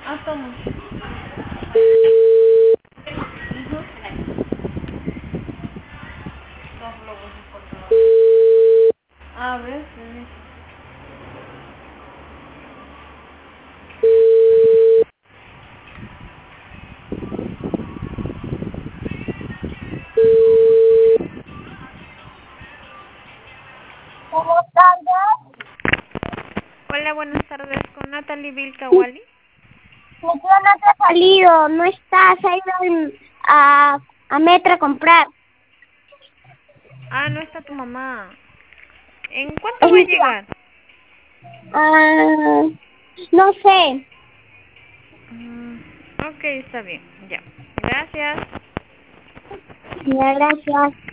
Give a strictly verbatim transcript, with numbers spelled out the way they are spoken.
Ah, toma. Ujú. Dos globos de cortador. Ah, ¿ves? Sí. Buenas tardes. Hola, buenas tardes. ¿Con Natalie Mi Vilcawali? tío no te ha salido, no está, se ha ido en- a, a Metro a comprar. Ah, no está tu mamá. ¿En cuánto Es va a mi tía. llegar? Ah, no sé. Mm, ok, está bien. Ya. Gracias. Ya, gracias.